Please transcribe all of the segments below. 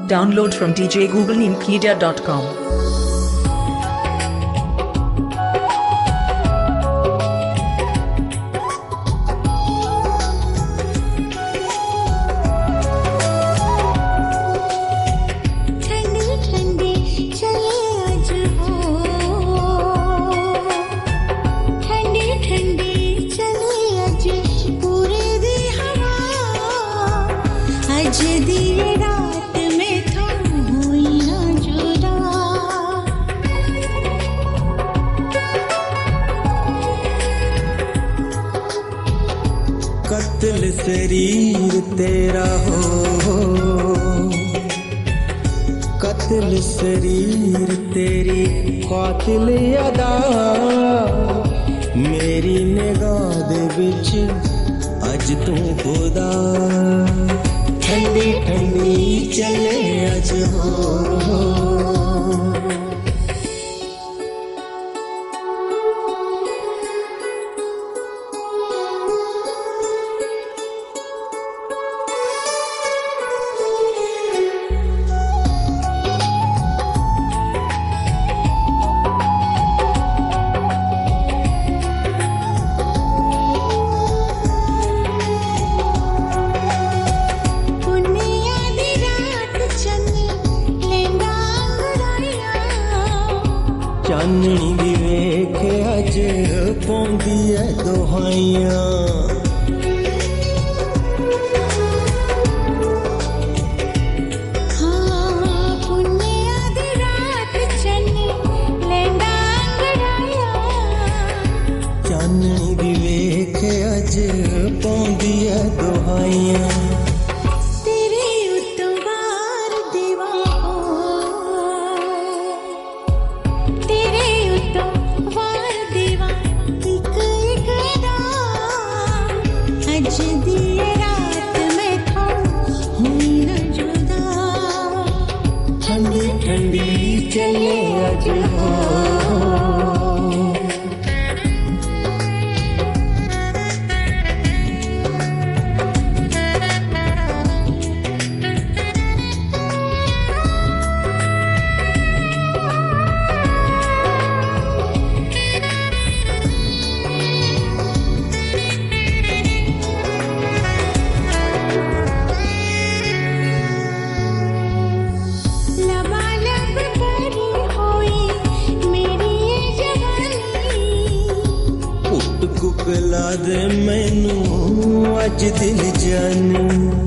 Download from djgooglemedia.com. कत्ल शरीर तेरा हो, कत्ल शरीर तेरी कातिल अदा मेरी निगाह दे विच अज तू खुदा ठंडी ठंडी चले अज हो। चाननी दी वेख अज पौंदी है दुहाइयां चाननी दी वेख अज पौंदी है दुहाइयां ठंडी ठंडी चले अज हो। कुकला दे मैनू अज दिल जानी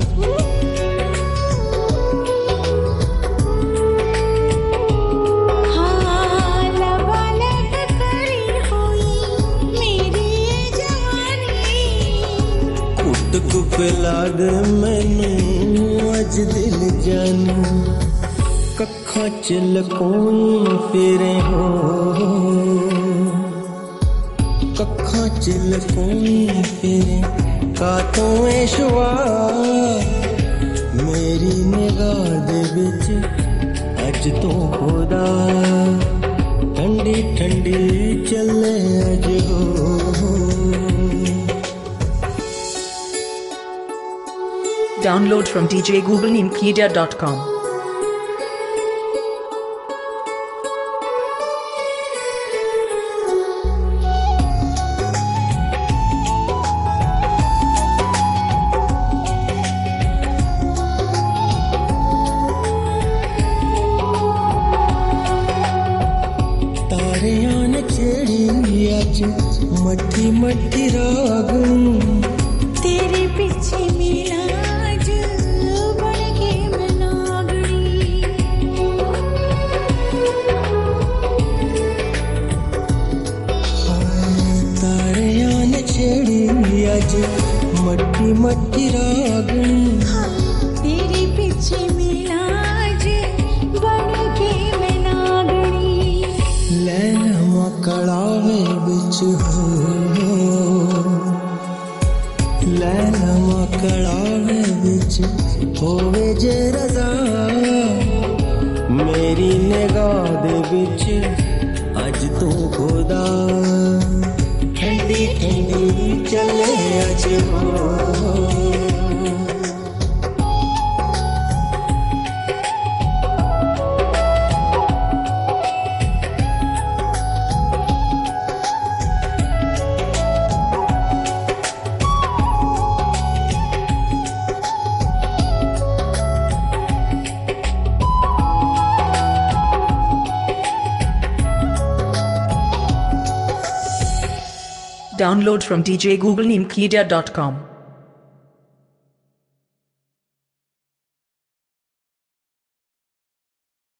कुट कुकला दे मैनू अज दिल जानी कखा च लकोई फिरे हो कखा चिल कोई फिरे कातों ऐशवा मेरी निगाह दे विच अज तो खुदा ठंडी ठंडी चले अज हो। Download from djgooglemedia.com. मट्टी मट्टी रागनी तेरे पीछे मेरा आज बढ़ के मैं नागड़ी तारे आन छेड़ी आज मट्टी मट्टी रागनी तेरे पीछे मेरा आज बढ़ के मैं नागड़ी लैला कड़ावे बिच हो लैला कड़ावे बिच होवे जे रज़ा मेरी निगाह दे विच अज तू खुदा ठंडी ठंडी चले अज हो। Download from djgoogleneampedia.com.